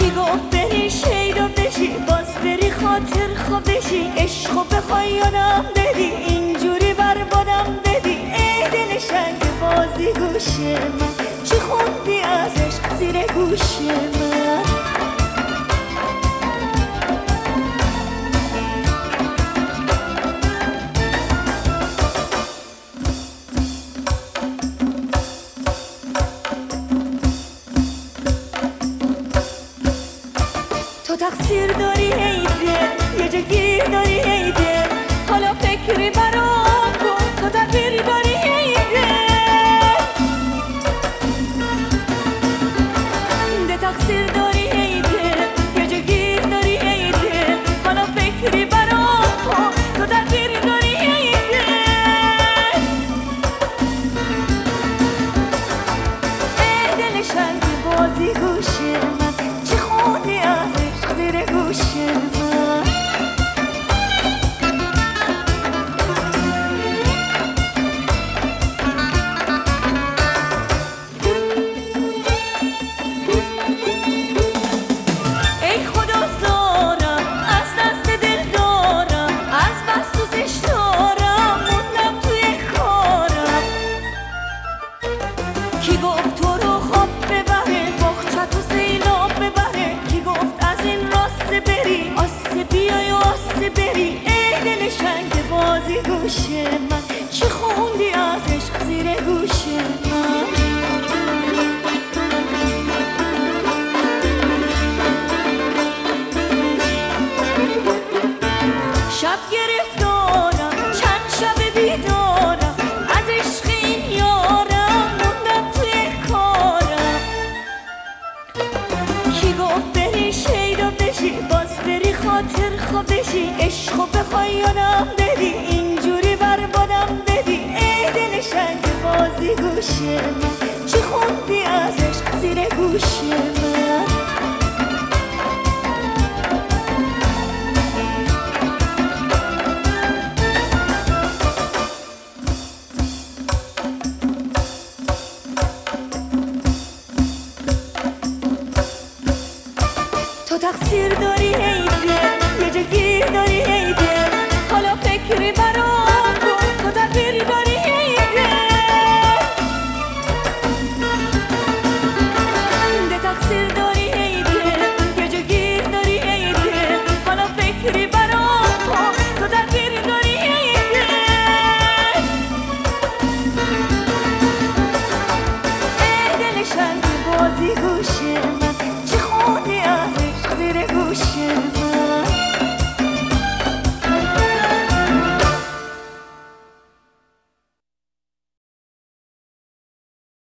کی گفت بری شیدا بشی باز بری خاطر خواب بشی عشقو بخوای یادم بدی اینجوری بربادم بدی ای دل شنگ بازی گوش من چی خوندی از عشق زیر گوش من تو تقصیر داری ای دل یه جا گیر داری ای دل حالا فکری برام کن تو تغییر داری ای دل ده تقصیر داری ای دل یه جا گیر داری ای دل حالا فکری برام کن تو تغییر داری ای دل ای دل شنگ بازی گوش من چی خونی از زیر گوش من ای خدا زارم از دست دل دارم از بس دوزش دارم موندم توی کارم کی گفت تو رو خواب ببره باغچه تو سیلاب ببره کی گفت از این راست بری آسه بیای و آسه بری ای دل شنگ بازی گوش من چی خوندی از عشق زیر گوش من شب گرفتارم چند شب بیدارم از عشق این یارم موندم توی کارم کی گفت بری شیدا بشی باز بری خاطر خواب بشی عشقو بخوای یادم بدی اینجوری بربادم بدی ای دل شنگ بازی گوش من چی خوندی از عشق زیر گوش من تو تقصیر داری ای دل یه جا گیر داری